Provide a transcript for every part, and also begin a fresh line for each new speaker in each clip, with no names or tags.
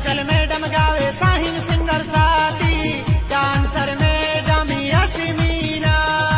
चंचल madam गावे Sahin singer साथी, dancer madam Yasmina.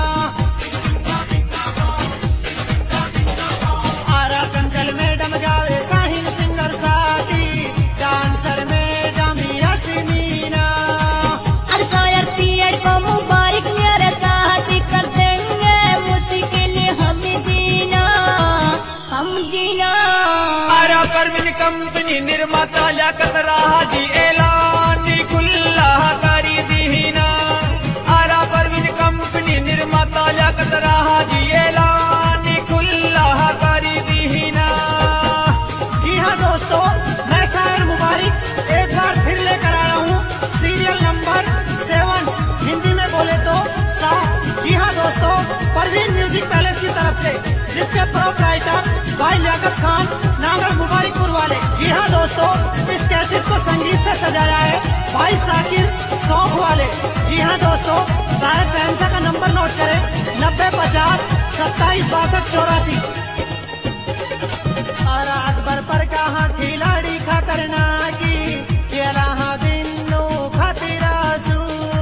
Ara Chanchal madam गावे साहिन सिंगर साथी, डांसर मैडम यास्मीना।
और शायर पीएड को मुबारक मेरे साथी, कर देंगे मुश्किल हम जीना, हम जीना।
आरा परवीन कंपनी निर्माता लियाकत रहा जी ऐलान खुल्ला करी दीना। आरा परवीन कंपनी निर्माता लियाकत रहा जी ऐलान खुल्ला करी दीना।
जी हाँ दोस्तों, मैं शायर मुबारक एक बार फिर लेकर आया हूँ सीरियल नंबर 7, हिंदी में बोले तो 7। जी हाँ दोस्तों, परवीन म्यूजिक पैलेस की तरफ से, जिसके प्रोपराइटर भाई लियाकत खान नागर मुबारकपुर वाले। जी हाँ दोस्तों, इस कैसेट को संगीत से सजाया है भाई साकिर सौख वाले। जी हाँ दोस्तों, शायर शहंशाह का नंबर नोट करें 9050 27 62 84। अकबर पर कहा खिलाड़ी खा करना की केला दिनो खातिरासू।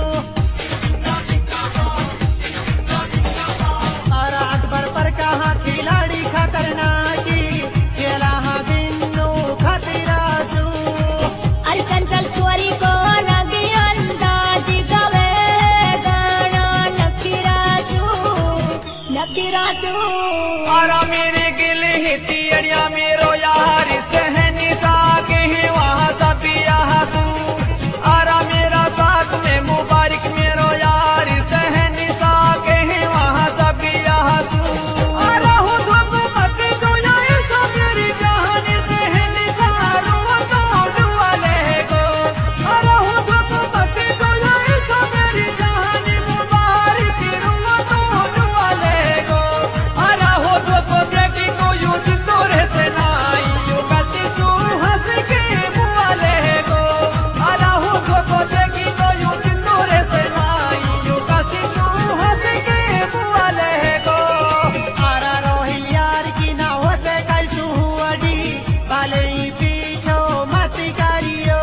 अकबर पर कहा खिलाड़ी खा करना की केला दिनो खातिरासू।
और चंचल चोरी को लगी अंदाज गावे गाना नखीराजू, नखीराजू।
आरा मेरे गिले हिती अड़िया मेरो यार सहनी सागे है वहाँ सभी हंसू। आरा मेरा साथ में मुबारक मेरो यार सहनी सागे है वहाँ सभी हंसू। आरा हो धुप मत दो यार सब मेरी जहानी सहनी सारू तो डुआले को। आरा हो धुप मत दो यार सब मेरी जहानी मुबारक रुआ तो डुआले को। आरा हो धुप देखी को यूं तोरे से नाई यो कसी सू हंस के बुआले को। आरा हो धुप देखी को यूं तोरे से नाई यो कसी सू हंस के बुआले को।
आरा रोहिल यार की ना हो से कैसू हुआडी, बाले ही पीछो मत करियो।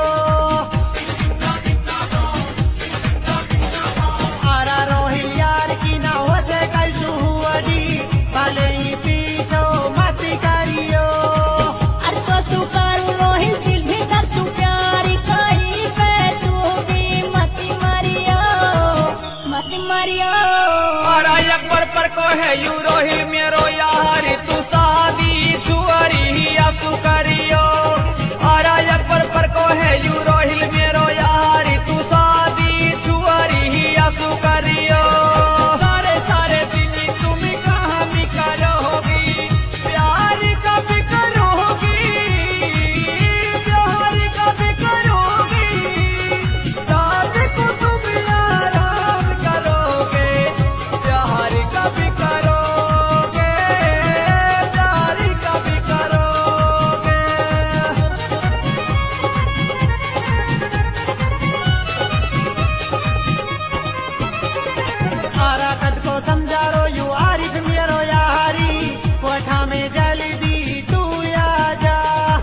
आरा रोहिल यार की ना हो से कैसू हुआडी, बाले ही पीछो मत करियो।
और तो तू करू रोहिल दिल भीतर सु प्यारी करी पे तू भी मती मरियो, मती मरियो।
आरा अकबर पर को है यू रोहिल मेरो यार तू शादी छुअरी आसू करियो। आरा अकबर पर को है यू रोहिल मेरो यार तू शादी छुअरी आसू करियो। सारे सारे दिन तुम कहाँ भी करोगी, प्यार कब करोगी, प्यार कब करोगी। रात को तुम आराम करोगे, प्यार कब करोगे, प्यार कब करोगे।
आरा कद को समझा रो यू आरिफ मेरो यारी, कोठा में जल्दी तू आ जा।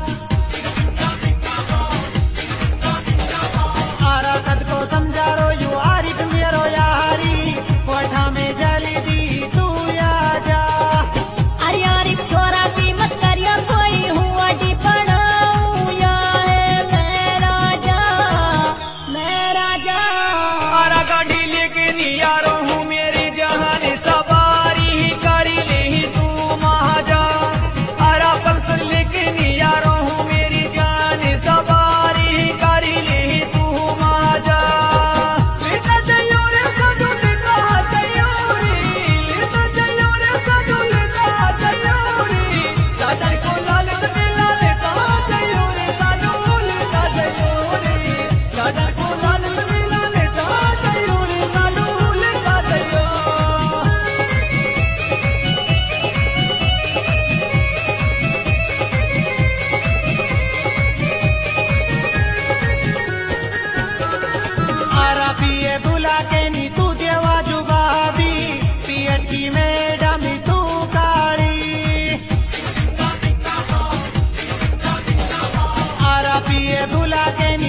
आरा कद को समझा रो यू आरिफ मेरो यारी, कोठा में जल्दी तू आ जा।
अरे यार छोरा की मत करियो कोई हुआ डी पढ़ाऊं या है मैं राजा, मैं राजा।
आरा गाड़ी लेके नियारो हूँ मेरी जहान सवारी करी ली तू महाजा। आरा पल्सर लेके नियारो हूँ मेरी जान सवारी करी ली तू महाजा। लेता जाइयो रे साडू लेता जाइयो रे, लेता जाइयो रे साडू लेता जाइयो रे। दादर को लालच दिला लेता जाइयो रे साडू लेता जाइयो रे। दादर को लालच दिला लेता जाइयो रे साडू लेता जाइयो।
आरा पिए बुला के नी तू देवा जुगाबी, पियट की मैडम तू काली। आरा पिए बुला के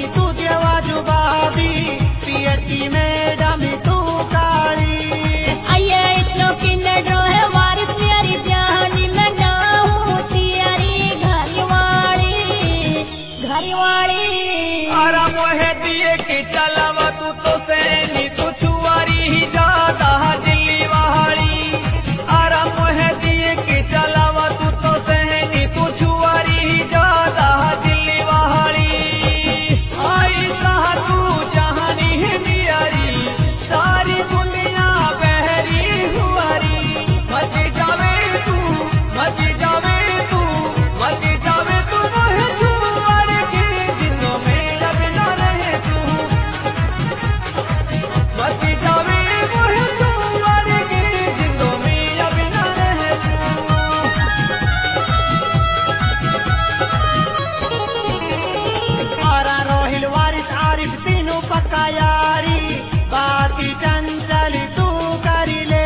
वाली
आरा मोहे दिए की चलावा तू तो सैनी तू छुआरी ही ज्यादा दिल्ली वाली। आरा मोहे दिए की चलावा तू तो सैनी तू छुआरी ही ज्यादा दिल्ली वाली। आई साह तू जहानी है नियारी सारी दुनिया बहरी हुआरी। मत जावे तू मत जावे तू मत जावे तू मोहे छुआरी की जिंदों में अब न रहे तू। मत जावे मोहे छुआरी की जिंदों में अब न रहे तू।
आरा रोहिल वारिस आरिफ तीनों पक्का यारी बाकी चंचल तू करी ले।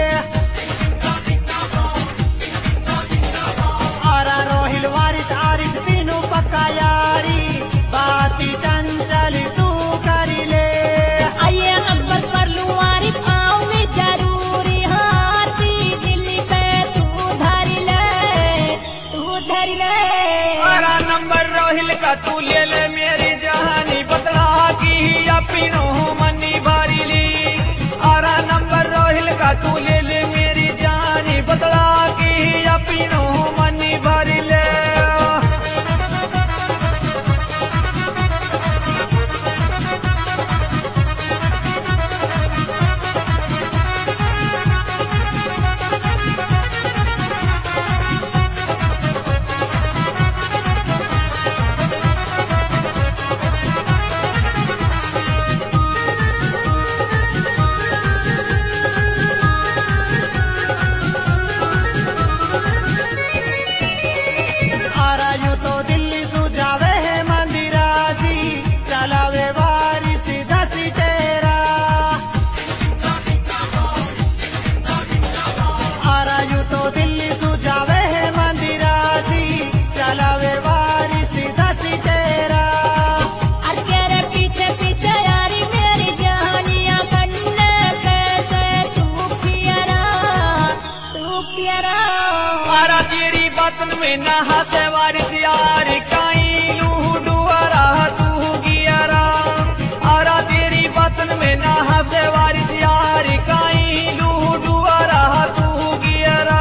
आरा रोहिल वारिस आरिफ तीनों पक्का यारी बाकी चंचल तू करी ले।
आइए अकबर कर लूं आरिफ आऊंगी जरूरी हाथी दिल्ली पे तू धर ले
आरा नंबर रोहिल का तू ले ले मेरी जहानी बतला की अपनो मनी भारी ली। आरा नंबर रोहिल का तू ले ले मेरी जानी बतला की अपनो मनी भारी ले।
आरा यूं तो दिल्ली सुझावे है मंदिरासी चलावे वारिस दसी तेरा। आरा यूं तो दिल्ली सुझावे है मंदिरासी चलावे वारिस दसी तेरा।
और तेरे पीछे पीछे यारी मेरी जहानियां बनने कैसे तू प्यारा
आरा तेरी बातन में ना हंसे वारिस यार काई लू डुआरा तू गियारा। आरा तेरी बातन में ना हंसे वारिस यार काई लू डुआरा तू गियारा।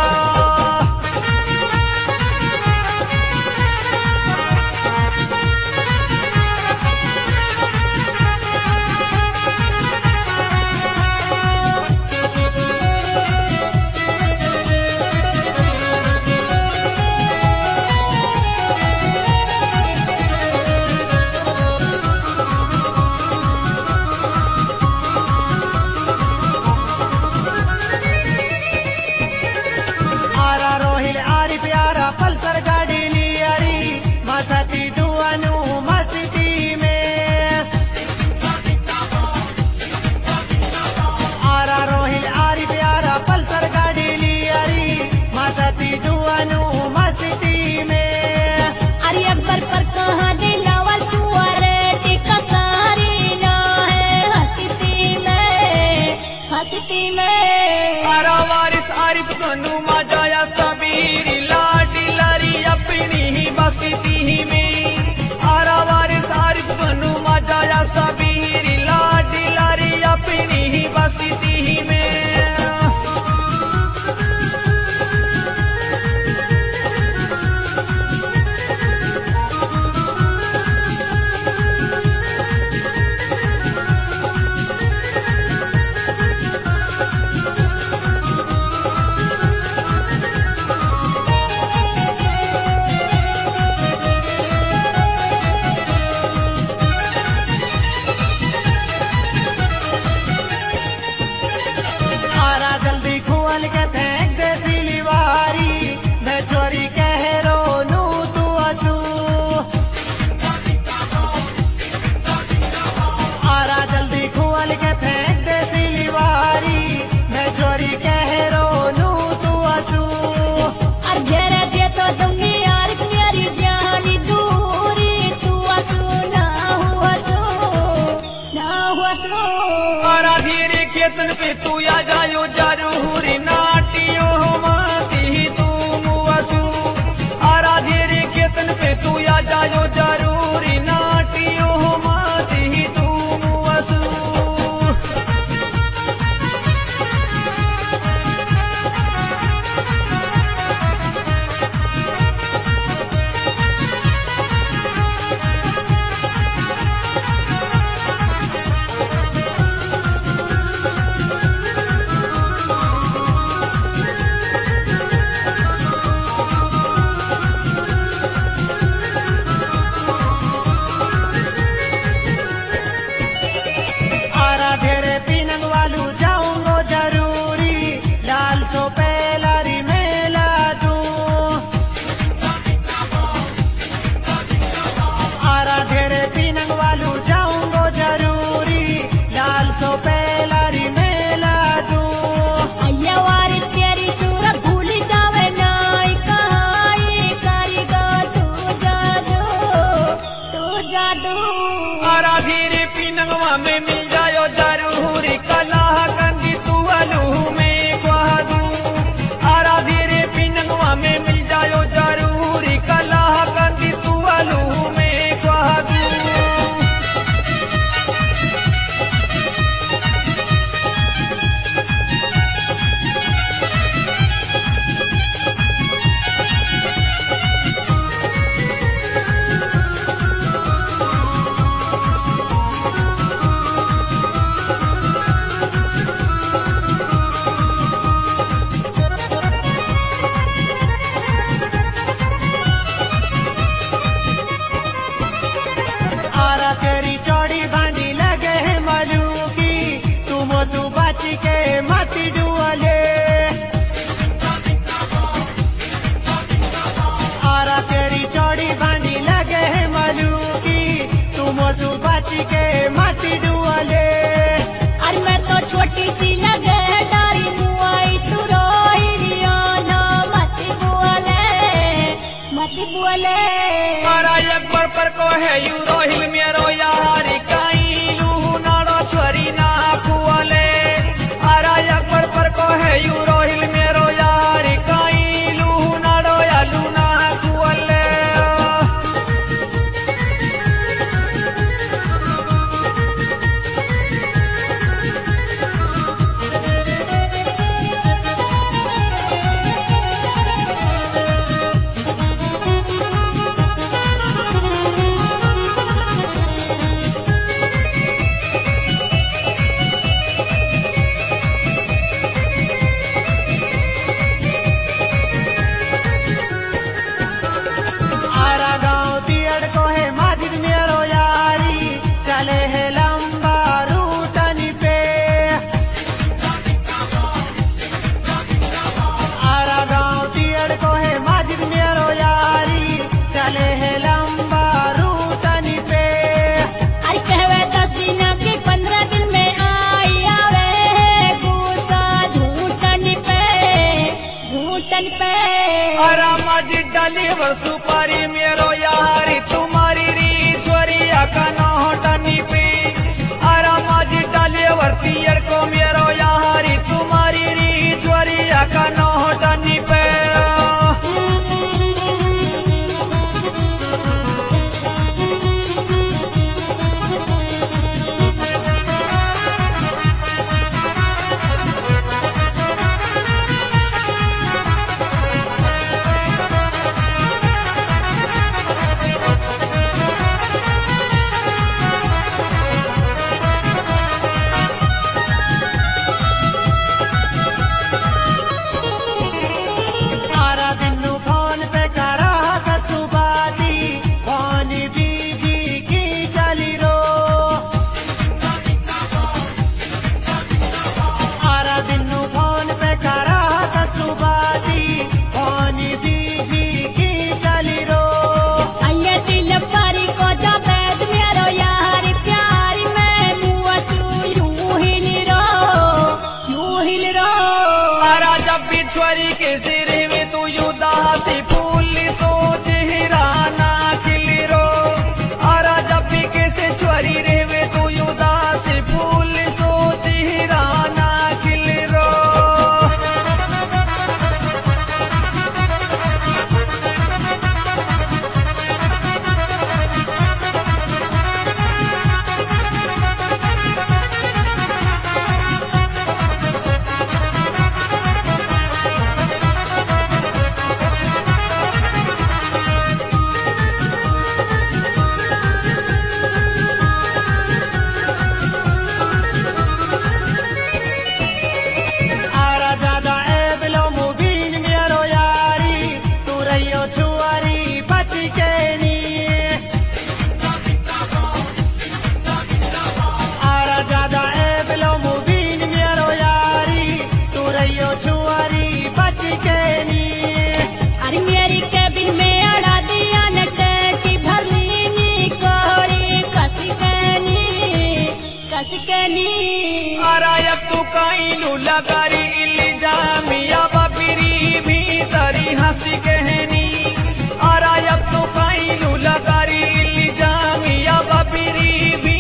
आरा रोहिल आरिफ यारा पल्सर गाड़ी लियारी मस्ती दुआनु मस्ती में। आरा रोहिल आरिफ यारा पल्सर गाड़ी लियारी मस्ती दुआनु मस्ती में।
अरे अकबर पर कहाँ दिलावल चुअरे टिका सारी ना है हस्ती में।
आरा वारिस आरिफ तनु मजाया सबीरी लाडी लारी अपनी ही बस्ती में। आरा वारिस आरिफ तनु मजाया सबीरी लाडी लारी अपनी ही बस्ती में।
आरा जल्दी खुअल के फेंक दे सिली वारी मैं चोरी कह रो नू तू असू। आरा जल्दी खुअल के फेंक दे सिली वारी मैं चोरी कह रो नू तू असू।
और घेरे दे तो दूंगी यार मेरी जानी दूरी तू असू ना हुआ तू।
आरा धीरे केतन पे तू या जायो जरूरी नाटियो माती तू मुआसू। आरा धीरे केतन पे तू या जायो जरूरी आरा धीरे पिनंगवा में मिल जायो जरूरी कलाह कंदी तू अलू में क्वादू आरा धीरे पिनंगवा में मिल जायो जरूरी कलाह कंदी तू अलू में क्वादू
आरा तेरी चौड़ी बांडी लगे है मलू की तुम सुबाची के मती डुअले आरा तेरी चौड़ी बांडी लगे है मलू की तुम सुबाची के मती डुअले
अरे मैं तो छोटी सी लगे डारी मुआई तू रोहिलिया ना मत बोले
आरा एक बार पर को है यू रोहिल मेरो यारी काई लू नाड़ो छोरी ना खुआले आरा एक बार पर को है यू रोहिल मेरो यारी काई लू नाड़ो या लू ना खुआले
आरा गाँव तियड़ को है माजिद मेरो यारी चले है लंबा रूटनी पे आरा गाँव तियड़ को है माजिद मेरो यारी चले है लंबा रूटनी पे
अरे कहवे 10 दिन के 15 दिन में आई आवे गुस्सा झूठन पे
आरा माजी डाली वर सुपारी मेरो यारी तुम्हारी री छोरिया का नौटनी पे आरा माजी डाली वर तियर को मेरो यारी तुम्हारी री छोरिया का नौटनी पे
आरा दिनू फोन पे करा कसुबाती फोन बीजी की चली रो आरा दिनू फोन पे करा कसुबाती फोन बीजी की चली रो
अये दिल पारी को जबैद मेरो यार प्यार में मुआ तू यूं हिल रो
आरा जब भी छोरी के सिर में तू युदासी फूल सोच हिराना खिली रो आरा जब भी कैसे छोरी रे में तू युदासी फूल सोच हिराना खिली रो
आरा ज्यादा एबलो मुबीन मेरो यारी तू रहियो छुआरी बच के नी आरा ज्यादा एबलो मुबीन मेरो यारी तू रहियो छुआरी बच के नी
अरे मेरी कैबिन में अड़ा दिया न टैटी भर लीनी कोरी कस के
आरा अब तू काई लू लगारी इली जामिया बबिरी भी तरी हंसी कहनी आरा अब तू काई लू लगारी इली जामिया बबिरी भी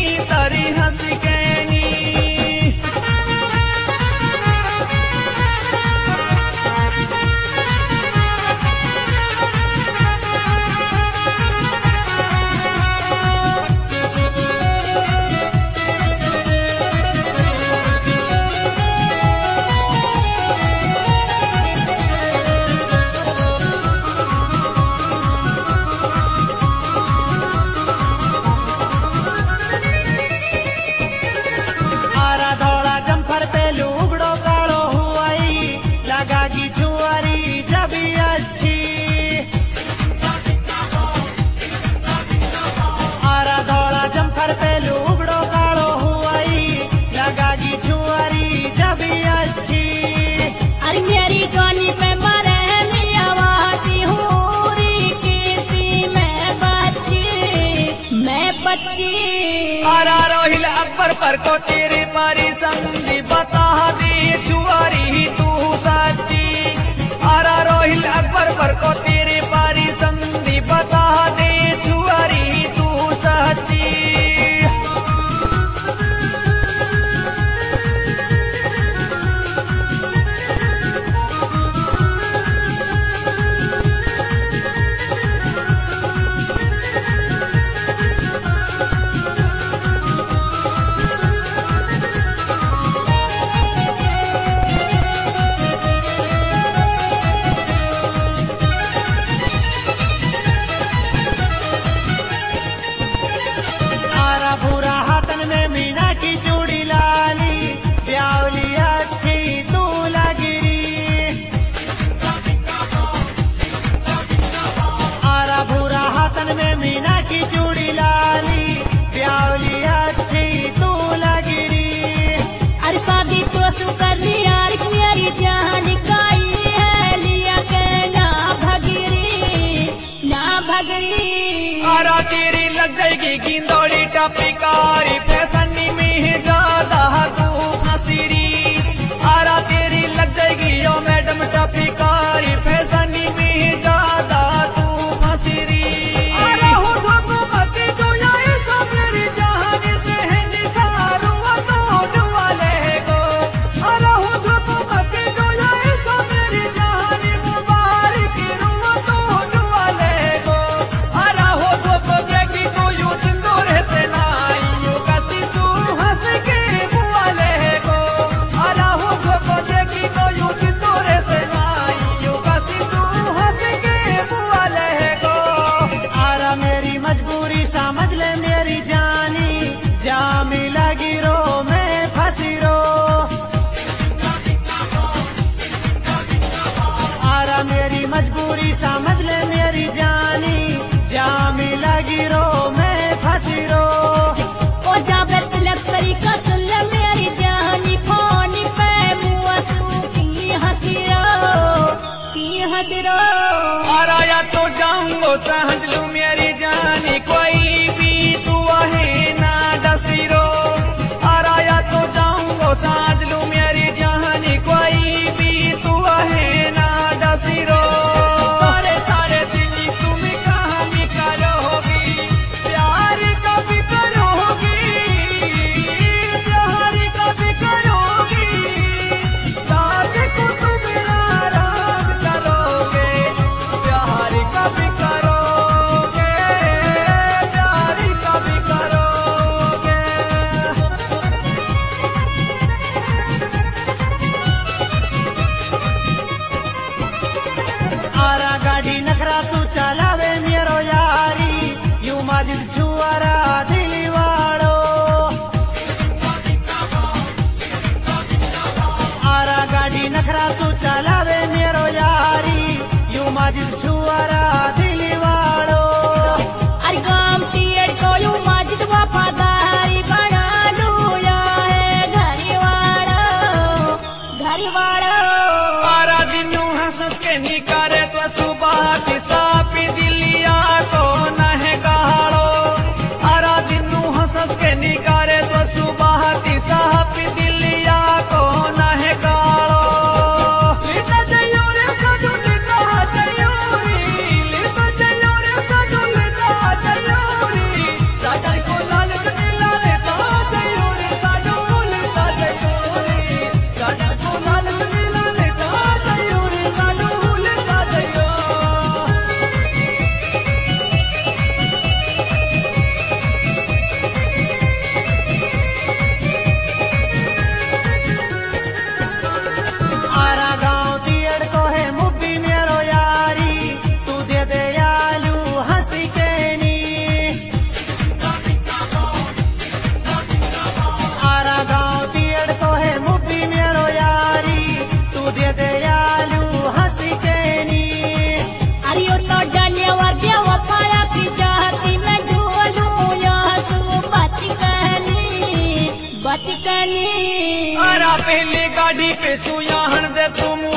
बच्ची।
आरा रोहिल अकबर पर को तेरे पारी समझी बता दी छुआरी तू सच्ची। आरा रोहिल अकबर पर को तेरे पारी समझी बता दे छुआरी तू सच्ची। आरा तेरी लग जाएगी गिंदौड़ी टपिकारी फैसनी में ज्यादा तू फंसीरी। आरा तेरी लग जाएगी यो मैडम टपिकारी फैसनी में ज्यादा तू फंसीरी। आरा हो धोखो मती जो ये सब मेरी जहानी से है निसारू तो डुवाले गो। आरा हो धोखो मती जो ये सब मेरी जहानी मुबारक रुआ तो डुवाले गो। आरा हो धोखो देखी को यू सिंदूर से नाई यू कसी तू हंस के बुआले गो। आरा हो धोखो देखी को यू सिंदूर से नाई यू कसी तू हंस के बुआले गो।
आरा मेरी मजबूरी समझ ले मेरी जानी, जा मिला गिरो मैं फंसी रो। आरा मेरी मजबूरी समझ ले मेरी जानी, जा मिला गिरो मैं फंसी रो।
ओ जाबे तिलक करी का सुन ले मेरी जानी फोन पे मुआ सू की हंसी रो।
आरा या तो जाऊंगो सहज लू मेरी जानी कोई भी तू है ना डसीरो। आरा या तो जाऊंगो सहज लू मेरी जानी कोई भी तू है ना डसीरो। सारे सारे दिन तुम कहाँ भी करोगी प्यार कभी करोगी, प्यार कभी करोगी। रात को तुम आराम करोगे प्यार कभी करोगे, प्यार कभी करोगे।
आरा गाड़ी नखरा सू चलावे मेरो यारी, यू माजिद छुआरा दिली वाड़ो। आरा गाड़ी नखरा सू चलावे मेरो यारी, यू माजिद छुआरा दिली वाड़ो।
अरे गाम पीड़ को यू माजिद वफादारी बना लूया है घरी वाड़ो।
आरा दिनू हंस के निकारे तो सुबह की सापी दिलिया को नह गाड़ो। आरा दिनू हंस के निकारे तो सुबह की सापी दिलिया को नह गाड़ो। लिता जयोरे सजू लिता जयोरी, लिता जयोरे सजू लिता जयोरी। राजा को लाल कनीला लेता जयोरी सजू लिता जयोरी। राजा को लाल कनीला लेता जयोरी सजू लिता जयोरी।
आरा गाँव दियड़ को है मुब्बी मेरो यारी, तू दे दे आलू हंसी के नी। आरा गाँव दियड़ को है मुब्बी मेरो यारी, तू दे दे आलू हंसी के नी।
अरे यो तो डालिया वर्गिया वफाया की चाहती मैं ढूंढूं यहाँ सू बच कनी।
आरा पहली गाड़ी पे सुयाहन दे तुम